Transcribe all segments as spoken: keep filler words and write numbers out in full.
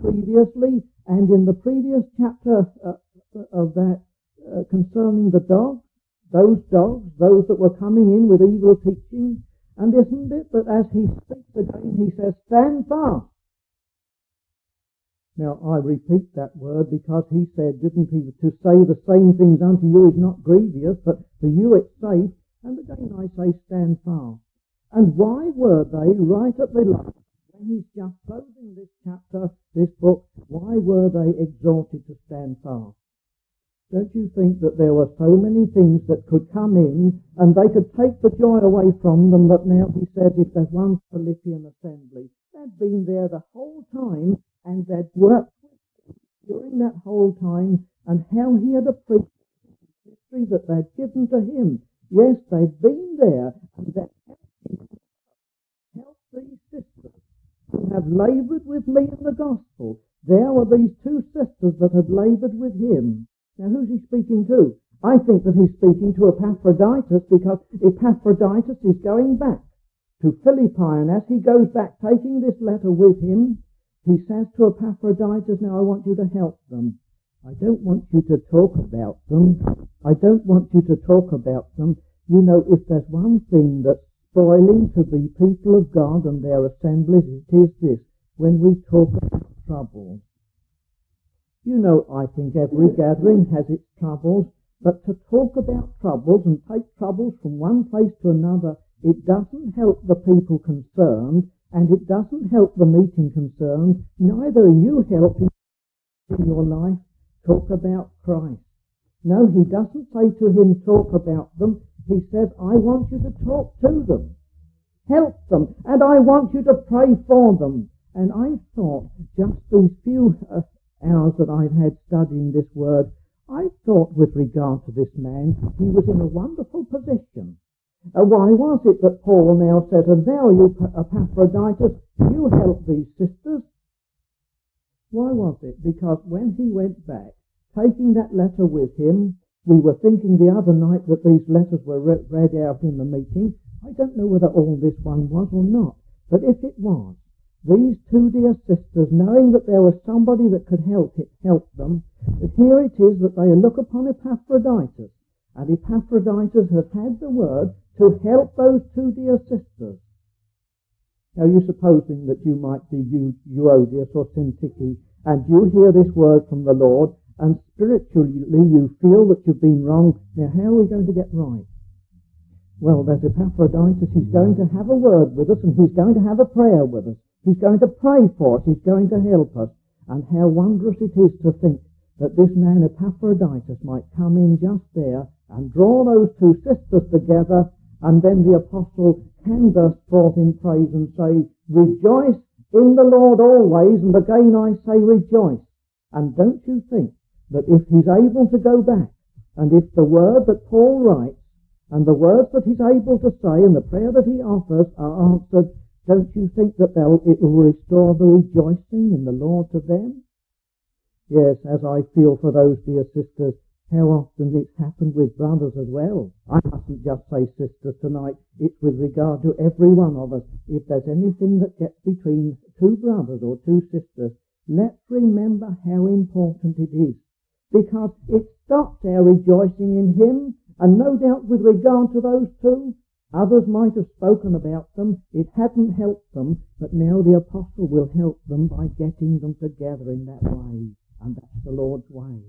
previously, and in the previous chapter uh, of that uh, concerning the dogs, those dogs, those that were coming in with evil teaching. And isn't it that as he speaks again, he says, stand fast. Now, I repeat that word because he said, didn't he, to say the same things unto you is not grievous, but for you it's safe. And again I say, stand fast. And why were they right at the last, when he's just closing this chapter, this book, why were they exhorted to stand fast? Don't you think that there were so many things that could come in and they could take the joy away from them, that now he said, if there's one Philippian assembly, they'd been there the whole time and they'd worked during that whole time, and how he had appreciated the history that they'd given to him. Yes, they'd been there and they'd helped these sisters who have laboured with me in the gospel. There were these two sisters that had laboured with him. Now, who's he speaking to? I think that he's speaking to Epaphroditus, because Epaphroditus is going back to Philippi, and as he goes back taking this letter with him, he says to Epaphroditus, now I want you to help them. I don't want you to talk about them. I don't want you to talk about them. You know, if there's one thing that's spoiling to the people of God and their assemblies, it is this, when we talk about troubles. You know, I think every gathering has its troubles, but to talk about troubles and take troubles from one place to another, it doesn't help the people concerned, and it doesn't help the meeting concerned. Neither are you helping in your life. Talk about Christ. No, he doesn't say to him, talk about them. He says, I want you to talk to them. Help them, and I want you to pray for them. And I thought, just these few uh, hours that I've had studying this word, I thought with regard to this man, he was in a wonderful position. Uh, why was it that Paul now said, and now you, Epaphroditus, you help these sisters? Why was it? Because when he went back, taking that letter with him, we were thinking the other night that these letters were re- read out in the meeting. I don't know whether all this one was or not, but if it was, these two dear sisters, knowing that there was somebody that could help it, help them, that here it is that they look upon Epaphroditus, and Epaphroditus has had the word to help those two dear sisters. Now, you supposing that you might be Euodias or Syntyche, and you hear this word from the Lord, and spiritually you feel that you've been wrong. Now, how are we going to get right? Well, there's Epaphroditus. He's going to have a word with us, and he's going to have a prayer with us. He's going to pray for us. He's going to help us. And how wondrous it is to think that this man Epaphroditus might come in just there and draw those two sisters together, and then the apostle can burst forth in praise and say, rejoice in the Lord always, and again I say rejoice. And don't you think that if he's able to go back, and if the word that Paul writes, and the words that he's able to say, and the prayer that he offers are answered, don't you think that they'll, it will restore the rejoicing in the Lord to them? Yes, as I feel for those dear sisters, how often it's happened with brothers as well. I mustn't just say sisters tonight. It's with regard to every one of us. If there's anything that gets between two brothers or two sisters, let's remember how important it is, because it stops our rejoicing in him. And no doubt with regard to those two, others might have spoken about them. It hadn't helped them, but now the apostle will help them by getting them together in that way. And that's the Lord's way.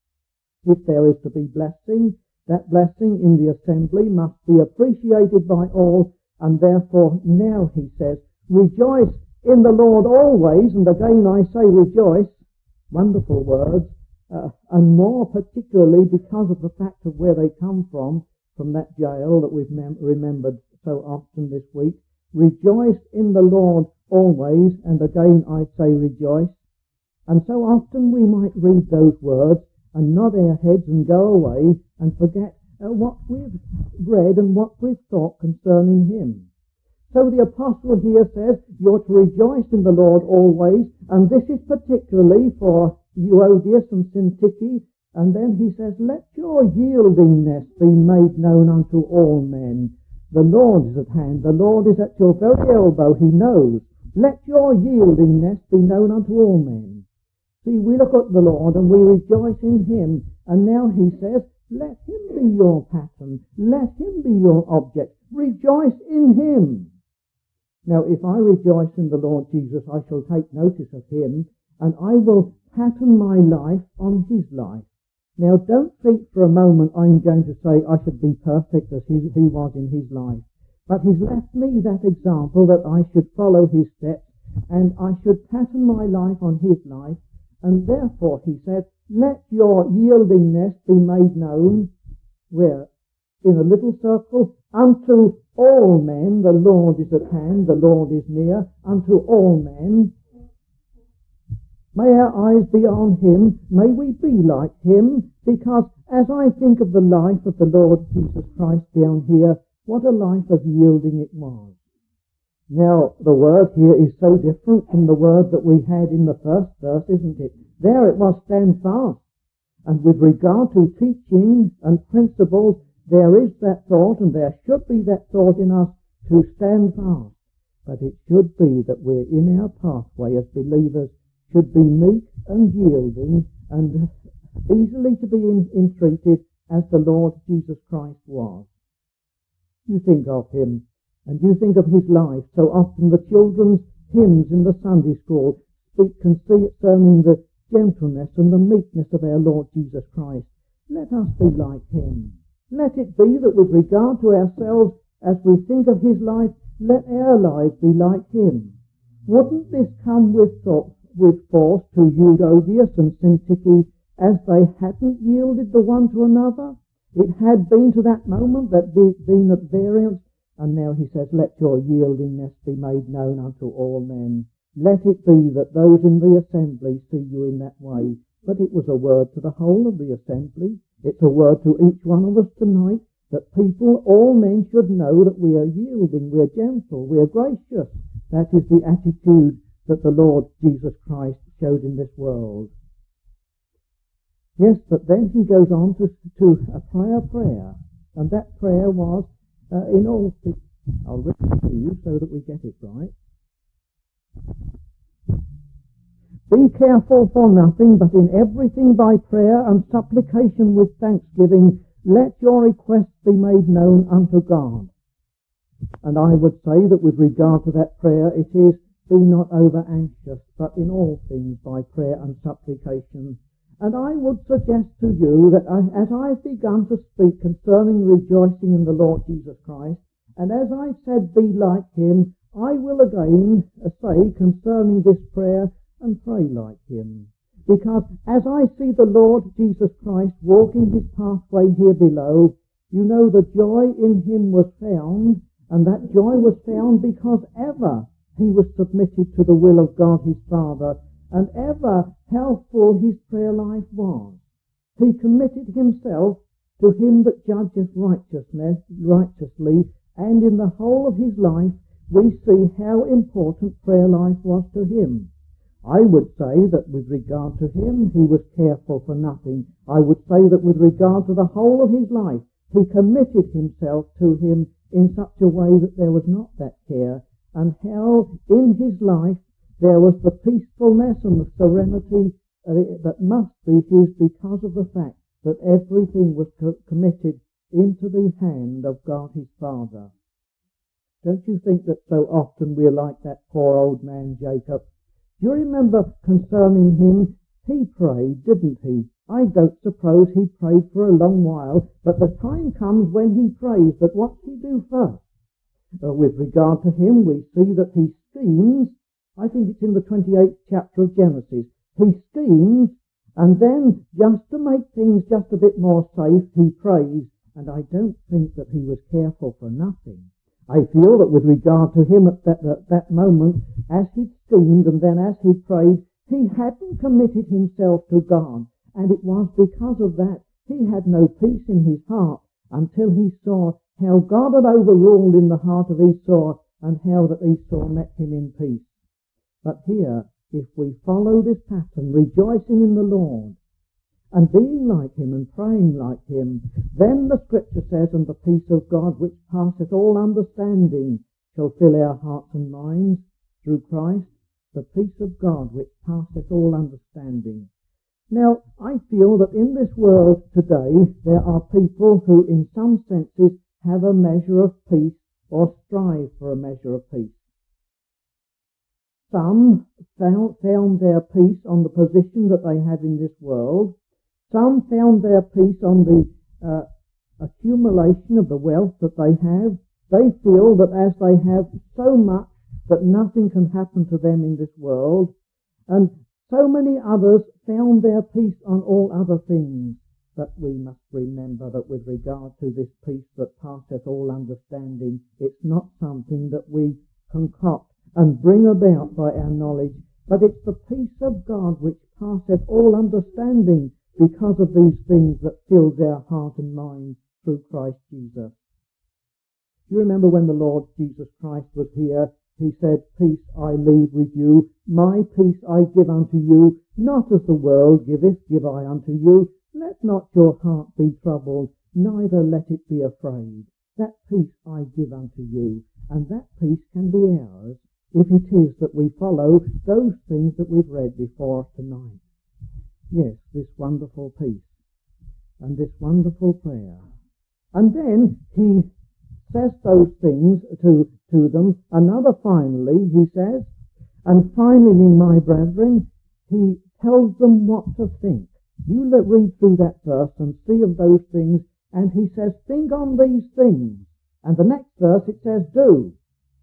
If there is to be blessing, that blessing in the assembly must be appreciated by all, and therefore now he says, rejoice in the Lord always, and again I say rejoice. Wonderful words. Uh, and more particularly because of the fact of where they come from, from that jail that we've mem- remembered so often this week. Rejoice in the Lord always, and again I say rejoice. And so often we might read those words and nod our heads and go away and forget uh, what we've read and what we've thought concerning him. So the apostle here says, you're to rejoice in the Lord always, and this is particularly for Euodias and Syntyche, and then he says, let your yieldingness be made known unto all men. The Lord is at hand. The Lord is at your very elbow. He knows. Let your yieldingness be known unto all men. See, we look at the Lord and we rejoice in him. And now he says, let him be your pattern. Let him be your object. Rejoice in him. Now, if I rejoice in the Lord Jesus, I shall take notice of him, and I will pattern my life on his life. Now, don't think for a moment I'm going to say I should be perfect as he, he was in his life. But he's left me that example that I should follow his steps, and I should pattern my life on his life. And therefore, he said, let your yieldingness be made known, where? In a little circle, unto all men. The Lord is at hand, the Lord is near, unto all men. May our eyes be on him, may we be like him, because as I think of the life of the Lord Jesus Christ down here, what a life of yielding it was. Now, the word here is so different from the word that we had in the first verse, isn't it? There it was, stand fast. And with regard to teaching and principles, there is that thought, and there should be that thought in us to stand fast. But it should be that we're in our pathway as believers, should be meek and yielding and easily to be in, entreated as the Lord Jesus Christ was. You think of him, and you think of his life. So often the children's hymns in the Sunday school speak concerning the gentleness and the meekness of our Lord Jesus Christ. Let us be like him. Let it be that with regard to ourselves, as we think of his life, let our lives be like him. Wouldn't this come with thought, with force to Euodias and Syntyche as they hadn't yielded the one to another? It had been to that moment that be, been at variance, and now he says, let your yieldingness be made known unto all men. Let it be that those in the assembly see you in that way. But it was a word to the whole of the assembly. It's a word to each one of us tonight, that people, all men, should know that we are yielding, we are gentle, we are gracious. That is the attitude that the Lord Jesus Christ showed in this world. Yes, but then he goes on to, to a prayer prayer, and that prayer was, uh, in all things, I'll read it to you so that we get it right. Be careful for nothing, but in everything by prayer and supplication with thanksgiving, let your requests be made known unto God. And I would say that with regard to that prayer, it is, be not over anxious, but in all things by prayer and supplication. And I would suggest to you that I, as I've begun to speak concerning rejoicing in the Lord Jesus Christ, and as I said, be like him, I will again say concerning this prayer, and pray like him. Because as I see the Lord Jesus Christ walking his pathway here below, you know the joy in him was found, and that joy was found because ever he was submitted to the will of God his Father, and ever how full his prayer life was. He committed himself to him that judgeth righteousness, righteously, and in the whole of his life we see how important prayer life was to him. I would say that with regard to him, he was careful for nothing. I would say that with regard to the whole of his life, he committed himself to him in such a way that there was not that care, and how in his life there was the peacefulness and the serenity that must be his because of the fact that everything was co- committed into the hand of God his Father. Don't you think that so often we're like that poor old man Jacob? Do you remember concerning him, he prayed, didn't he? I don't suppose he prayed for a long while, but the time comes when he prays, but what does he do first? Uh, with regard to him, we see that he schemes. I think it's in the twenty-eighth chapter of Genesis. He schemes, and then just to make things just a bit more safe, he prays, and I don't think that he was careful for nothing. I feel that with regard to him at that, at that moment, as he schemed and then as he prayed, he hadn't committed himself to God. And it was because of that he had no peace in his heart until he saw how God had overruled in the heart of Esau and how that Esau met him in peace. But here, if we follow this pattern, rejoicing in the Lord, and being like him and praying like him, then the scripture says, and the peace of God which passeth all understanding shall fill our hearts and minds through Christ. the peace of God which passeth all understanding. Now, I feel that in this world today there are people who in some senses have a measure of peace or strive for a measure of peace. Some found, found their peace on the position that they have in this world. Some found their peace on the uh, accumulation of the wealth that they have. They feel that as they have so much that nothing can happen to them in this world, and so many others found their peace on all other things. But we must remember that with regard to this peace that passeth all understanding, it's not something that we concoct and bring about by our knowledge, but it's the peace of God which passeth all understanding because of these things that fills our heart and mind through Christ Jesus. You remember when the Lord Jesus Christ was here, he said, "Peace I leave with you, my peace I give unto you, not as the world giveth, give I unto you. Let not your heart be troubled, neither let it be afraid. That peace I give unto you." And that peace can be ours if it is that we follow those things that we've read before us tonight. Yes, this wonderful peace and this wonderful prayer. And then he says those things to, to them. Another finally, he says, and finally, my brethren, he tells them what to think. You let read through that verse and see of those things, and he says, think on these things. And the next verse it says, do.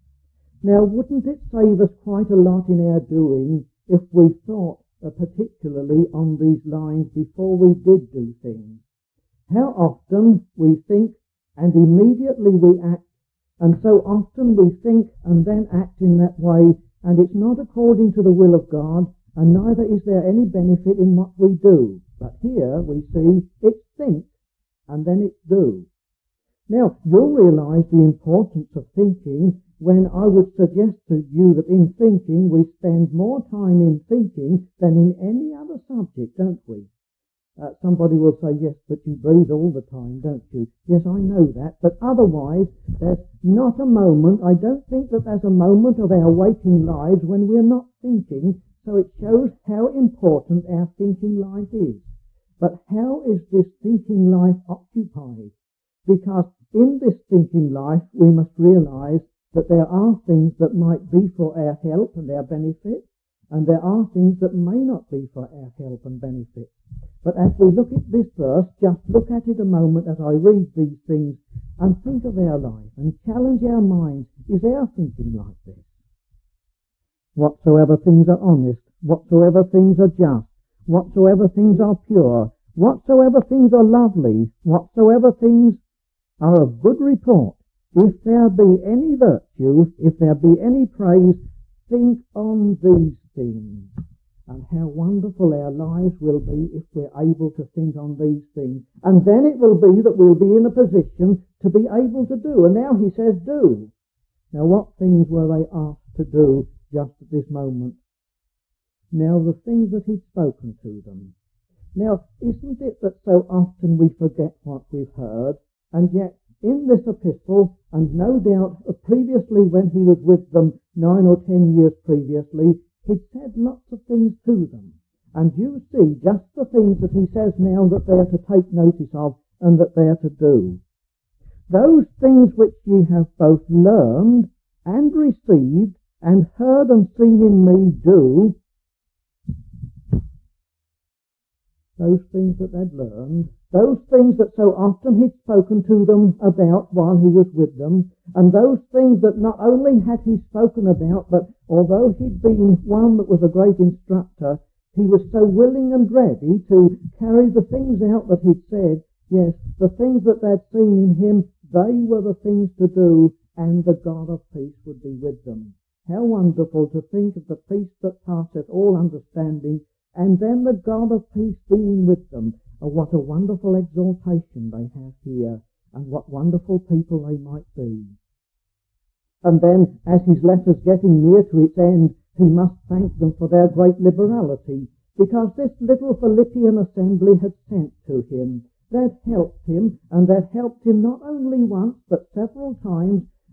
Now, wouldn't it save us quite a lot in our doing if we thought uh, particularly on these lines before we did do things? How often we think and immediately we act, and so often we think and then act in that way, and it's not according to the will of God, and neither is there any benefit in what we do. But here we see it's think and then it's do. Now, you'll realize the importance of thinking when I would suggest to you that in thinking we spend more time in thinking than in any other subject, don't we? Uh, somebody will say, yes, but you breathe all the time, don't you? Yes, I know that, but otherwise there's not a moment, I don't think that there's a moment of our waking lives when we're not thinking, so it shows how important our thinking life is. But how is this thinking life occupied? Because in this thinking life we must realize that there are things that might be for our help and our benefit, and there are things that may not be for our help and benefit. But as we look at this verse, just look at it a moment as I read these things and think of our life and challenge our minds. Is our thinking like this? Whatsoever things are honest, whatsoever things are just, whatsoever things are pure, whatsoever things are lovely, whatsoever things are of good report, if there be any virtue, if there be any praise, think on these things. And how wonderful our lives will be if we're able to think on these things. And then it will be that we'll be in a position to be able to do. And now he says do. Now what things were they asked to do just at this moment? Now the things that he'd spoken to them. Now isn't it that so often we forget what we've heard, and yet in this epistle, and no doubt previously when he was with them nine or ten years previously, he'd said lots of things to them. And you see just the things that he says now that they're to take notice of and that they're to do. Those things which ye have both learned and received and heard and seen in me do, those things that they'd learned, those things that so often he'd spoken to them about while he was with them, and those things that not only had he spoken about, but although he'd been one that was a great instructor, he was so willing and ready to carry the things out that he'd said. Yes, the things that they'd seen in him, they were the things to do, and the God of peace would be with them. How wonderful to think of the peace that passeth all understanding, and then the God of peace being with them. Oh, what a wonderful exaltation they have here, and what wonderful people they might be. And then, as his letter's getting near to its end, he must thank them for their great liberality, because this little Philippian assembly had sent to him. They'd helped him, and they'd helped him not only once, but several times,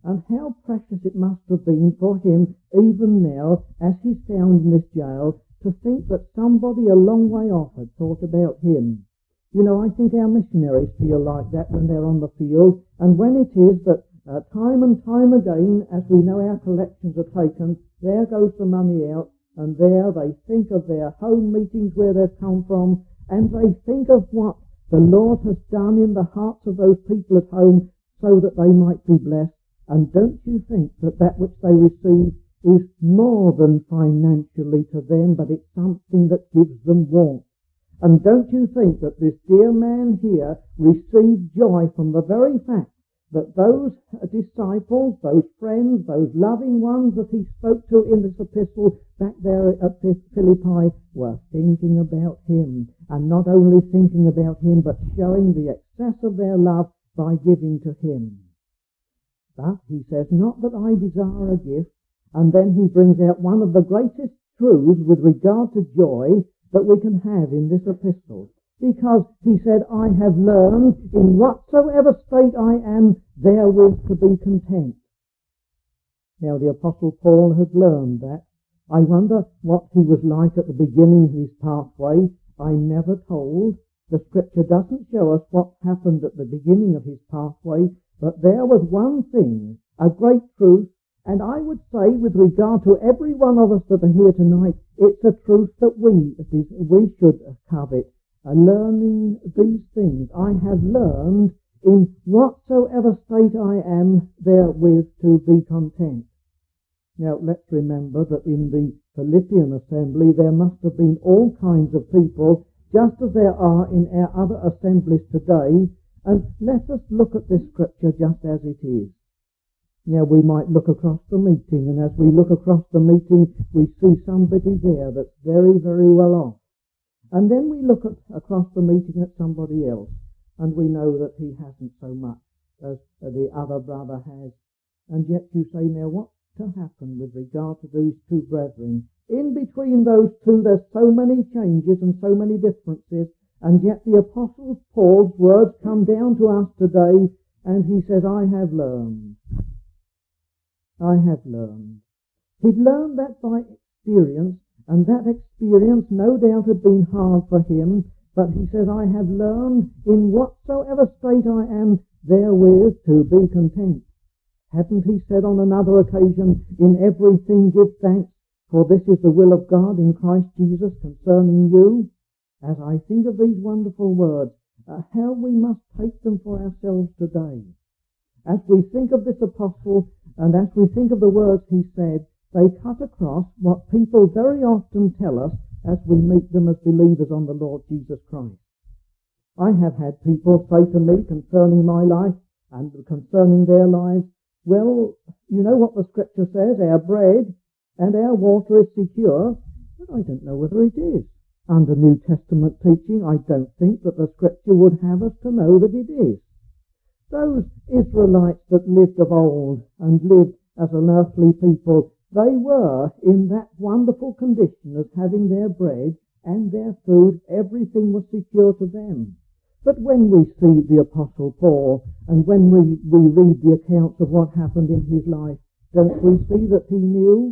And how precious it must have been for him, even now, as he's found in this jail, to think that somebody a long way off had thought about him. You know, I think our missionaries feel like that when they're on the field, and when it is that uh, time and time again, as we know our collections are taken, there goes the money out, and there they think of their home meetings where they've come from, and they think of what the Lord has done in the hearts of those people at home so that they might be blessed. And don't you think that that which they receive is more than financially to them, but it's something that gives them warmth? And don't you think that this dear man here received joy from the very fact that those disciples, those friends, those loving ones that he spoke to in this epistle back there at Philippi were thinking about him, and not only thinking about him, but showing the excess of their love by giving to him. But he says, not that I desire a gift, and then he brings out one of the greatest truths with regard to joy that we can have in this epistle. Because he said, I have learned in whatsoever state I am therewith to be content. Now the Apostle Paul had learned that. I wonder what he was like at the beginning of his pathway. I'm never told. The scripture doesn't show us what happened at the beginning of his pathway, but there was one thing, a great truth, and I would say with regard to every one of us that are here tonight, it's a truth that we, we should covet. Uh, learning these things, I have learned in whatsoever state I am therewith to be content. Now let's remember that in the Philippian assembly there must have been all kinds of people, just as there are in our other assemblies today. And let us look at this scripture just as it is. Now we might look across the meeting, and as we look across the meeting, we see somebody there that's very, very well off. And then we look at, across the meeting at somebody else, and we know that he hasn't so much as the other brother has. And yet you say, now what's to happen with regard to these two brethren? In between those two, there's so many changes and so many differences. And yet the Apostle Paul's words come down to us today, and he says, I have learned. I have learned. He'd learned that by experience, and that experience no doubt had been hard for him, but he says, I have learned in whatsoever state I am therewith to be content. Hadn't he said on another occasion, in everything give thanks, for this is the will of God in Christ Jesus concerning you? As I think of these wonderful words, uh, how we must take them for ourselves today. As we think of this apostle, and as we think of the words he said, they cut across what people very often tell us as we meet them as believers on the Lord Jesus Christ. I have had people say to me concerning my life and concerning their lives, well, you know what the scripture says, our bread and our water is secure, but I don't know whether it is. Under New Testament teaching, I don't think that the scripture would have us to know that it is. Those Israelites that lived of old and lived as an earthly people, they were in that wonderful condition of having their bread and their food, everything was secure to them. But when we see the Apostle Paul, and when we, we read the accounts of what happened in his life, don't we see that he knew?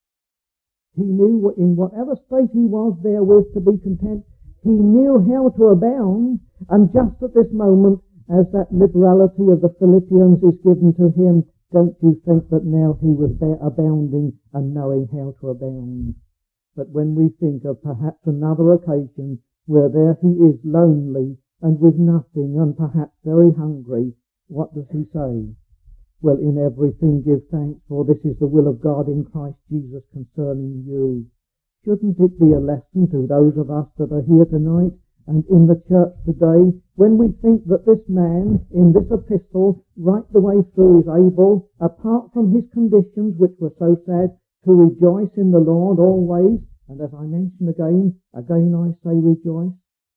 He knew in whatever state he was therewith to be content. He knew how to abound, and just at this moment, as that liberality of the Philippians is given to him, don't you think that now he was there abounding and knowing how to abound? But when we think of perhaps another occasion where there he is lonely and with nothing and perhaps very hungry, what does he say? Well, in everything give thanks, for this is the will of God in Christ Jesus concerning you. Shouldn't it be a lesson to those of us that are here tonight and in the church today, when we think that this man in this epistle right the way through is able, apart from his conditions which were so sad, to rejoice in the Lord always, and as I mention again, again I say rejoice.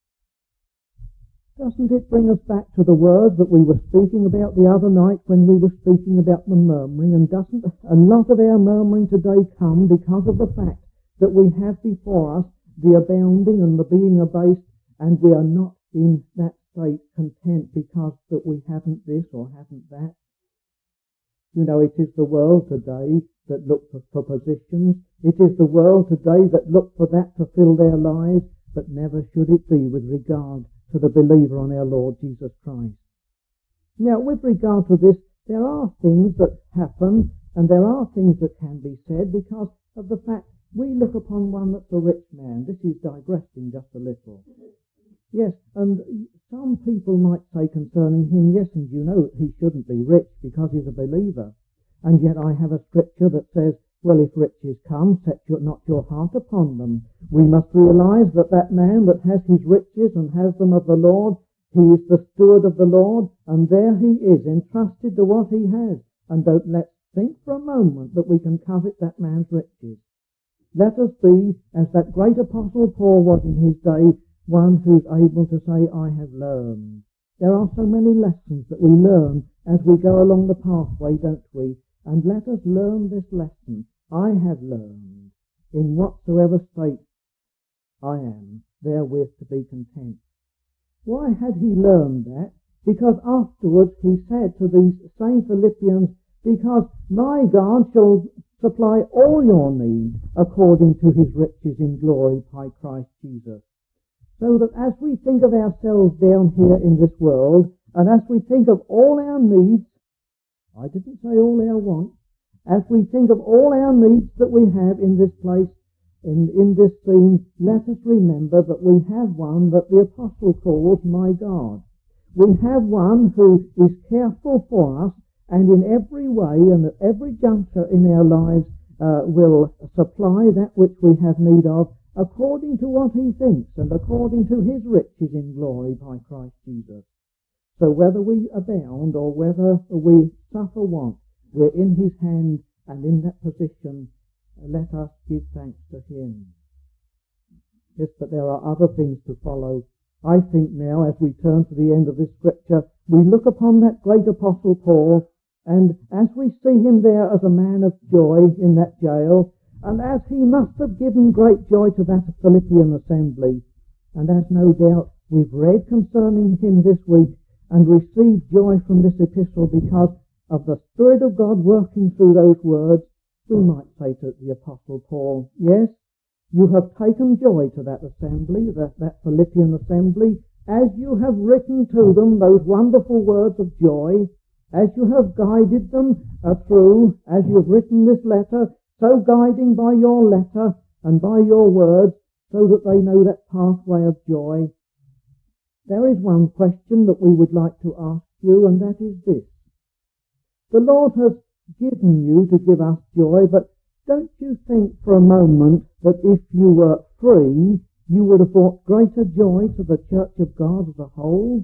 Doesn't it bring us back to the words that we were speaking about the other night when we were speaking about the murmuring? And doesn't a lot of our murmuring today come because of the fact that we have before us the abounding and the being abased, and we are not in that state content because that we haven't this or haven't that? You know, it is the world today that look for, for positions. It is the world today that look for that to fill their lives, but never should it be with regard to the believer on our Lord Jesus Christ. Now, with regard to this, there are things that happen, and there are things that can be said because of the fact we look upon one that's a rich man. This is digressing just a little. Yes, and some people might say concerning him, yes, and you know he shouldn't be rich because he's a believer. And yet I have a scripture that says, well, if riches come, set your, not your heart upon them. We must realize that that man that has his riches and has them of the Lord, he is the steward of the Lord, and there he is, entrusted to what he has. And don't let's think for a moment that we can covet that man's riches. Let us be, as that great apostle Paul was in his day, one who's able to say, I have learned. There are so many lessons that we learn as we go along the pathway, don't we? And let us learn this lesson. I have learned, in whatsoever state I am, therewith to be content. Why had he learned that? Because afterwards he said to these same Philippians, because my God shall supply all your need according to his riches in glory by Christ Jesus. So that as we think of ourselves down here in this world, and as we think of all our needs, I didn't say all our wants, as we think of all our needs that we have in this place, in, in this scene, let us remember that we have one that the apostle calls my God. We have one who is careful for us, and in every way and at every juncture in our lives uh, will supply that which we have need of according to what he thinks and according to his riches in glory by Christ Jesus. So whether we abound or whether we suffer want, we're in his hand, and in that position let us give thanks to him. Yes, but there are other things to follow. I think now, as we turn to the end of this scripture, we look upon that great apostle Paul, and as we see him there as a man of joy in that jail, and as he must have given great joy to that Philippian assembly, and as no doubt we've read concerning him this week and received joy from this epistle because of the Spirit of God working through those words, we might say to the apostle Paul, yes, you have taken joy to that assembly, that, that Philippian assembly, as you have written to them those wonderful words of joy, as you have guided them uh, through, as you've written this letter, so guiding by your letter and by your words, so that they know that pathway of joy. There is one question that we would like to ask you, and that is this. The Lord has given you to give us joy, but don't you think for a moment that if you were free, you would have brought greater joy to the church of God as a whole?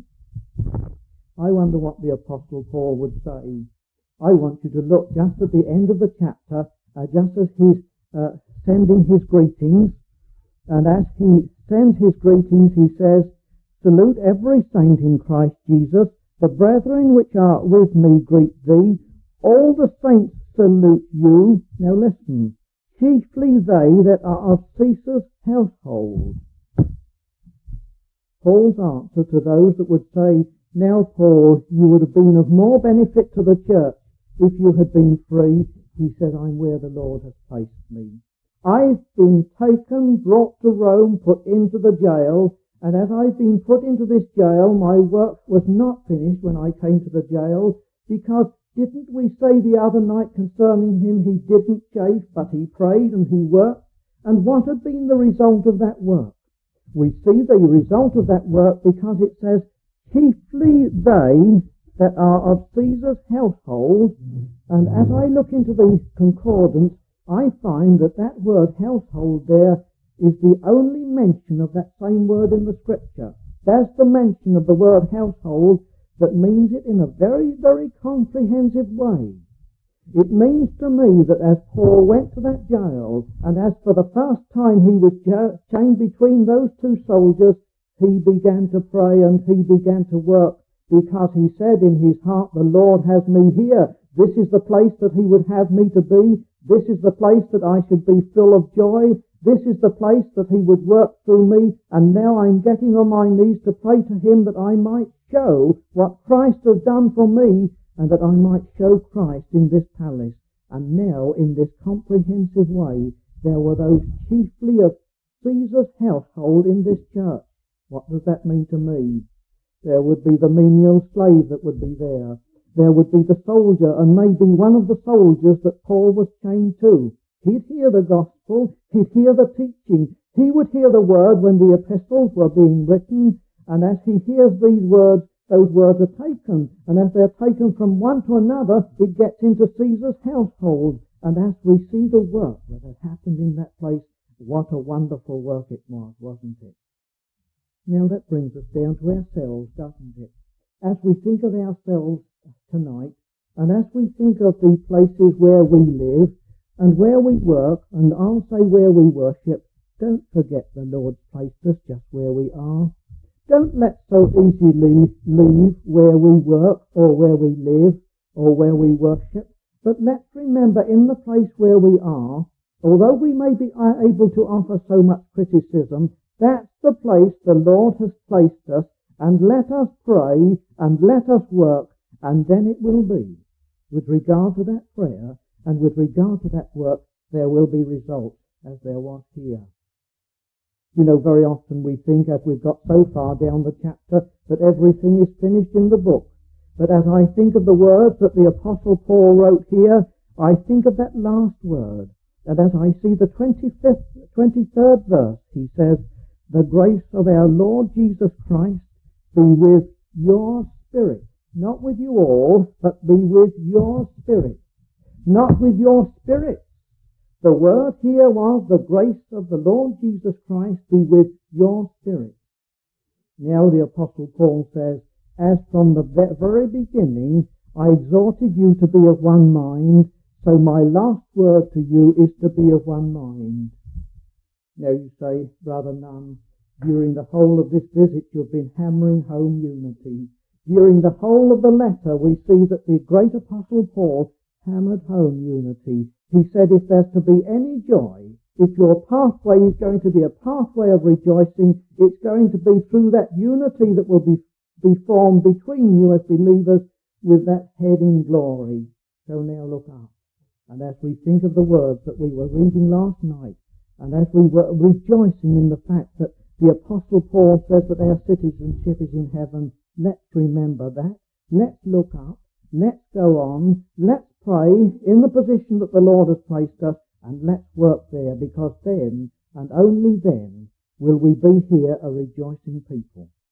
I wonder what the Apostle Paul would say. I want you to look just at the end of the chapter, uh, just as he's uh, sending his greetings, and as he sends his greetings, he says, salute every saint in Christ Jesus. The brethren which are with me greet thee. All the saints salute you. Now listen. Chiefly they that are of Cephas' household. Paul's answer to those that would say, now Paul, you would have been of more benefit to the church if you had been free. He said, I'm where the Lord has placed me. I've been taken, brought to Rome, put into the jail, and as I've been put into this jail, my work was not finished when I came to the jail, because didn't we say the other night concerning him, he didn't chafe, but he prayed and he worked? And what had been the result of that work? We see the result of that work because it says, chiefly they that are of Caesar's household. And as I look into the concordance, I find that that word household there is the only mention of that same word in the scripture. There's the mention of the word household that means it in a very, very comprehensive way. It means to me that as Paul went to that jail, and as for the first time he was chained between those two soldiers, he began to pray and he began to work, because he said in his heart, the Lord has me here. This is the place that he would have me to be. This is the place that I should be full of joy. This is the place that he would work through me. And now I'm getting on my knees to pray to him that I might show what Christ has done for me. and that I might show Christ in this palace. And now, in this comprehensive way, there were those chiefly of Caesar's household in this church. What does that mean to me? There would be the menial slave that would be there. There would be the soldier, and maybe one of the soldiers that Paul was chained to. He'd hear the gospel, he'd hear the teaching, he would hear the word when the epistles were being written, and as he hears these words, those words are taken, and as they're taken from one to another, it gets into Caesar's household. And as we see the work that has happened in that place, what a wonderful work it was, wasn't it? Now that brings us down to ourselves, doesn't it? As we think of ourselves tonight, and as we think of the places where we live, and where we work, and I'll say where we worship, don't forget the Lord's placed us just where we are. Don't let so easily leave where we work, or where we live, or where we worship, but let's remember in the place where we are, although we may be able to offer so much criticism, that's the place the Lord has placed us, and let us pray, and let us work, and then it will be. With regard to that prayer, and with regard to that work, there will be results, as there was here. You know, very often we think, as we've got so far down the chapter, that everything is finished in the book. But as I think of the words that the Apostle Paul wrote here, I think of that last word. And as I see the twenty-fifth, twenty-third verse, he says, "The grace of our Lord Jesus Christ be with your spirit." Not with you all, but be with your spirit. Not with your spirit. The word here was, the grace of the Lord Jesus Christ be with your spirit. Now the Apostle Paul says, "As from the very beginning I exhorted you to be of one mind, so my last word to you is to be of one mind." Now you say, "Brother Nunn, during the whole of this visit you've been hammering home unity. During the whole of the letter we see that the great Apostle Paul hammered home unity. He said if there's to be any joy, if your pathway is going to be a pathway of rejoicing, it's going to be through that unity that will be, be formed between you as believers with that head in glory." So now look up. And as we think of the words that we were reading last night, and as we were rejoicing in the fact that the Apostle Paul says that our citizenship is in heaven, let's remember that. Let's look up. Let's go on. Let's pray in the position that the Lord has placed us, and let's work there, because then, and only then, will we be here a rejoicing people.